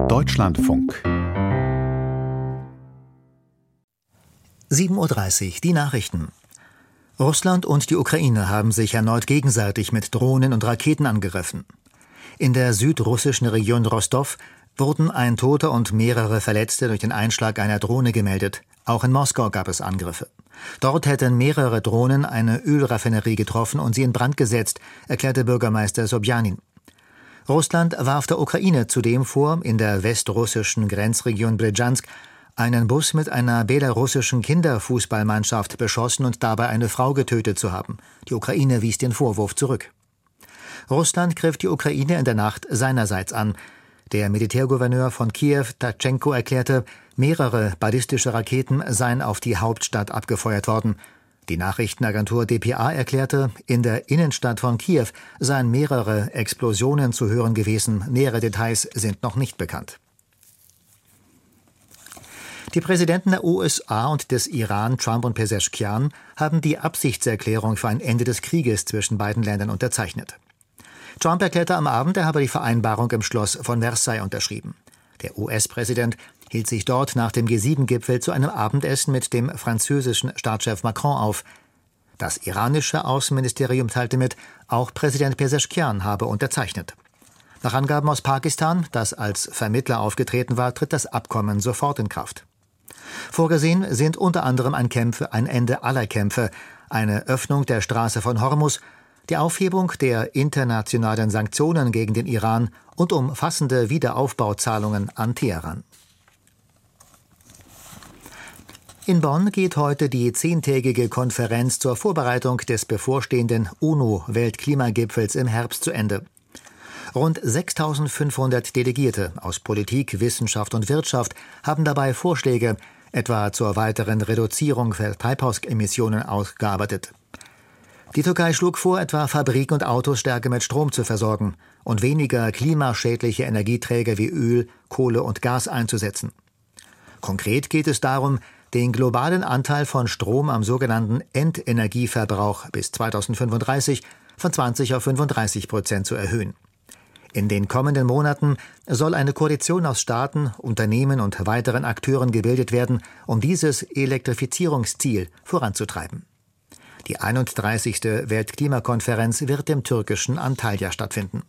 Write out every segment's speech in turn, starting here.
Deutschlandfunk 7:30 Uhr, die Nachrichten. Russland und die Ukraine haben sich erneut gegenseitig mit Drohnen und Raketen angegriffen. In der südrussischen Region Rostov wurden ein Toter und mehrere Verletzte durch den Einschlag einer Drohne gemeldet. Auch in Moskau gab es Angriffe. Dort hätten mehrere Drohnen eine Ölraffinerie getroffen und sie in Brand gesetzt, erklärte Bürgermeister Sobjanin. Russland warf der Ukraine zudem vor, in der westrussischen Grenzregion Brjansk einen Bus mit einer belarussischen Kinderfußballmannschaft beschossen und dabei eine Frau getötet zu haben. Die Ukraine wies den Vorwurf zurück. Russland griff die Ukraine in der Nacht seinerseits an. Der Militärgouverneur von Kiew, Tatschenko, erklärte, mehrere ballistische Raketen seien auf die Hauptstadt abgefeuert worden. Die Nachrichtenagentur dpa erklärte, in der Innenstadt von Kiew seien mehrere Explosionen zu hören gewesen. Nähere Details sind noch nicht bekannt. Die Präsidenten der USA und des Iran, Trump und Pezeshkian, haben die Absichtserklärung für ein Ende des Krieges zwischen beiden Ländern unterzeichnet. Trump erklärte am Abend, er habe die Vereinbarung im Schloss von Versailles unterschrieben. Der US-Präsident hielt sich dort nach dem G7-Gipfel zu einem Abendessen mit dem französischen Staatschef Macron auf. Das iranische Außenministerium teilte mit, auch Präsident Pezeshkian habe unterzeichnet. Nach Angaben aus Pakistan, das als Vermittler aufgetreten war, tritt das Abkommen sofort in Kraft. Vorgesehen sind unter anderem ein Ende aller Kämpfe, eine Öffnung der Straße von Hormuz, die Aufhebung der internationalen Sanktionen gegen den Iran und umfassende Wiederaufbauzahlungen an Teheran. In Bonn geht heute die 10-tägige Konferenz zur Vorbereitung des bevorstehenden UNO-Weltklimagipfels im Herbst zu Ende. Rund 6.500 Delegierte aus Politik, Wissenschaft und Wirtschaft haben dabei Vorschläge, etwa zur weiteren Reduzierung der Treibhausemissionen, ausgearbeitet. Die Türkei schlug vor, etwa Fabriken und Autos stärker mit Strom zu versorgen und weniger klimaschädliche Energieträger wie Öl, Kohle und Gas einzusetzen. Konkret geht es darum, den globalen Anteil von Strom am sogenannten Endenergieverbrauch bis 2035 von 20 auf 35% zu erhöhen. In den kommenden Monaten soll eine Koalition aus Staaten, Unternehmen und weiteren Akteuren gebildet werden, um dieses Elektrifizierungsziel voranzutreiben. Die 31. Weltklimakonferenz wird im türkischen Antalya stattfinden.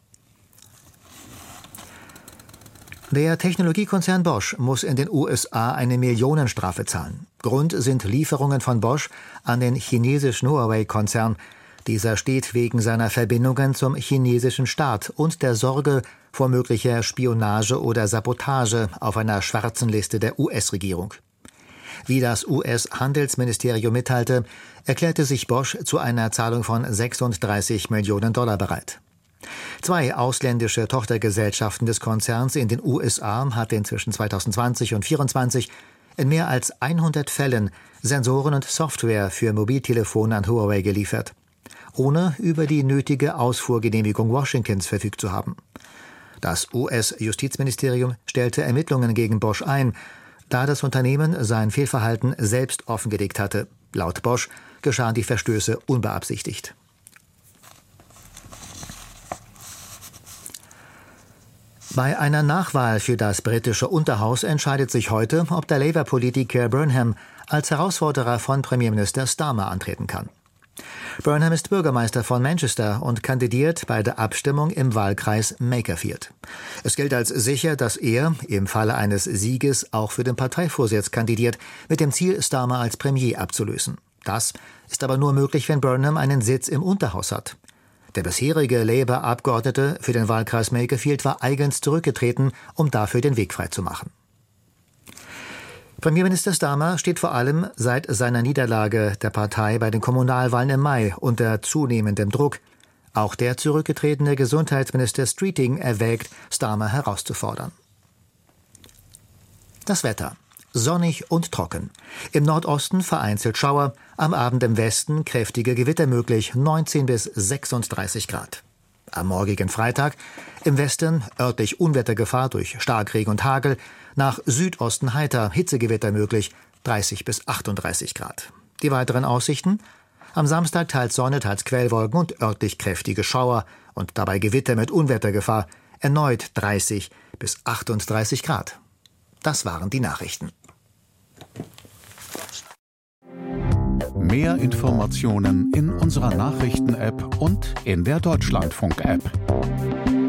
Der Technologiekonzern Bosch muss in den USA eine Millionenstrafe zahlen. Grund sind Lieferungen von Bosch an den chinesischen Huawei-Konzern. Dieser steht wegen seiner Verbindungen zum chinesischen Staat und der Sorge vor möglicher Spionage oder Sabotage auf einer schwarzen Liste der US-Regierung. Wie das US-Handelsministerium mitteilte, erklärte sich Bosch zu einer Zahlung von $36 Millionen bereit. 2 ausländische Tochtergesellschaften des Konzerns in den USA hatten zwischen 2020 und 2024 in mehr als 100 Fällen Sensoren und Software für Mobiltelefone an Huawei geliefert, ohne über die nötige Ausfuhrgenehmigung Washingtons verfügt zu haben. Das US-Justizministerium stellte Ermittlungen gegen Bosch ein, da das Unternehmen sein Fehlverhalten selbst offengelegt hatte. Laut Bosch geschahen die Verstöße unbeabsichtigt. Bei einer Nachwahl für das britische Unterhaus entscheidet sich heute, ob der Labour-Politiker Burnham als Herausforderer von Premierminister Starmer antreten kann. Burnham ist Bürgermeister von Manchester und kandidiert bei der Abstimmung im Wahlkreis Makerfield. Es gilt als sicher, dass er im Falle eines Sieges auch für den Parteivorsitz kandidiert, mit dem Ziel, Starmer als Premier abzulösen. Das ist aber nur möglich, wenn Burnham einen Sitz im Unterhaus hat. Der bisherige Labour-Abgeordnete für den Wahlkreis Makerfield war eigens zurückgetreten, um dafür den Weg freizumachen. Premierminister Starmer steht vor allem seit seiner Niederlage der Partei bei den Kommunalwahlen im Mai unter zunehmendem Druck. Auch der zurückgetretene Gesundheitsminister Streeting erwägt, Starmer herauszufordern. Das Wetter: sonnig und trocken. Im Nordosten vereinzelt Schauer, am Abend im Westen kräftige Gewitter möglich, 19 bis 36 Grad. Am morgigen Freitag im Westen örtlich Unwettergefahr durch Starkregen und Hagel, nach Südosten heiter, Hitzegewitter möglich, 30 bis 38 Grad. Die weiteren Aussichten: am Samstag teils Sonne, teils Quellwolken und örtlich kräftige Schauer und dabei Gewitter mit Unwettergefahr. erneut 30 bis 38 Grad. Das waren die Nachrichten. Mehr Informationen in unserer Nachrichten-App und in der Deutschlandfunk-App.